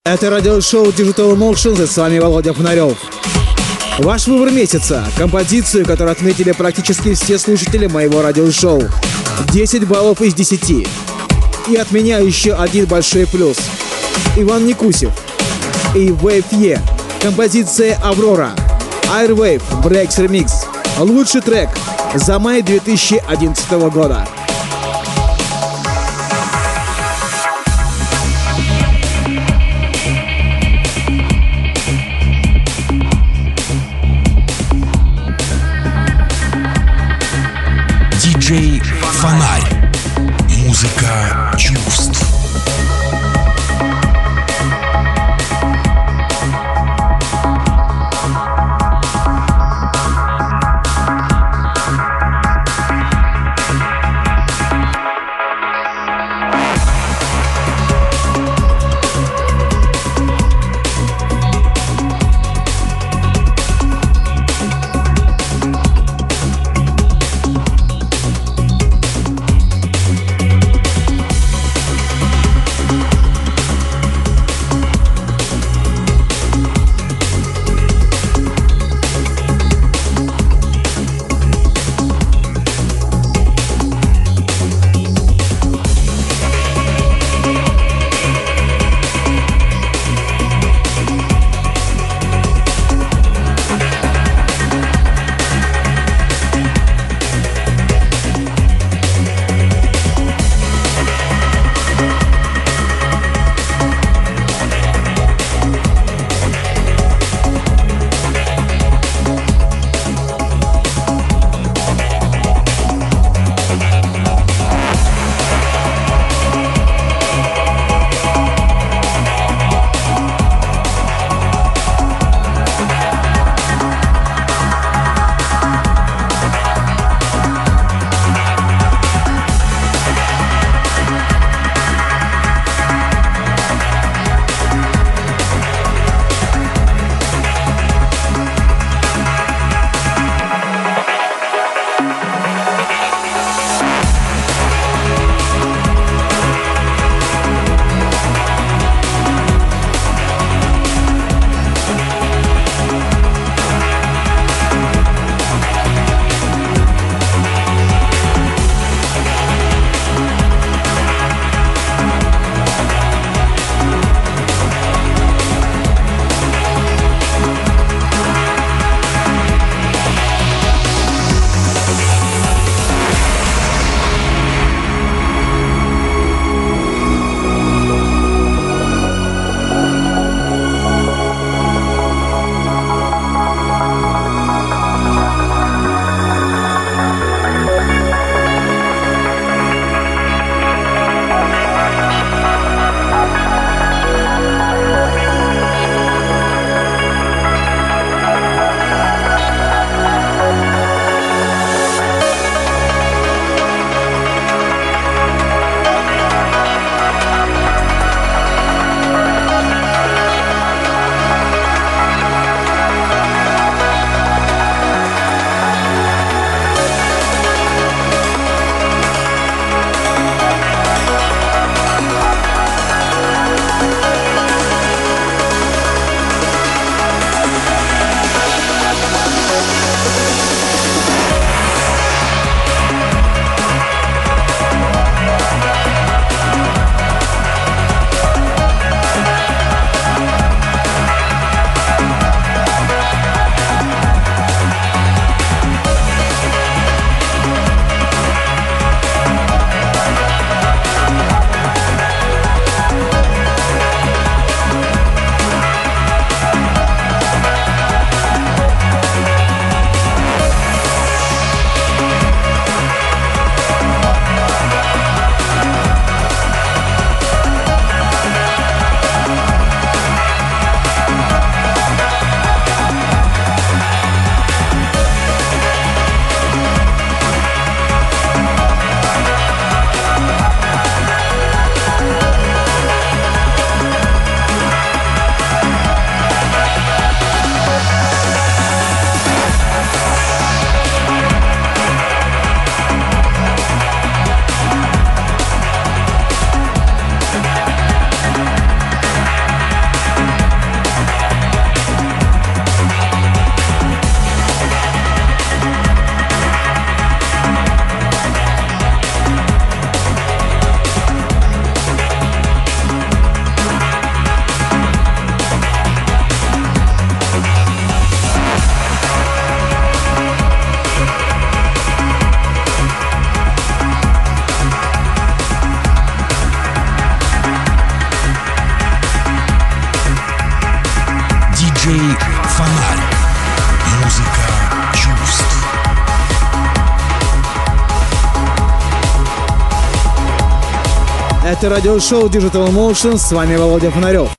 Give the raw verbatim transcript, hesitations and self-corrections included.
Это радиошоу Digital Emotions, и с вами Володя Фонарев. Ваш выбор месяца. Композицию, которую отметили практически все слушатели моего радиошоу. десять баллов из десяти. И от меня еще один большой плюс. Иван Никусев и Wave E. Композиция «Аврора». Airwave Breaks Remix. Лучший трек за май две тысячи одиннадцатого года. Диджей Фонарь. Музыка чувств. Это радиошоу Digital Motion, с вами Володя Фонарев.